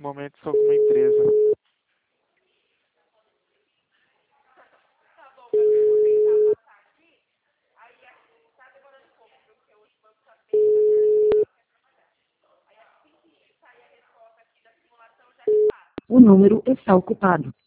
momento sou com uma empresa. O número está ocupado.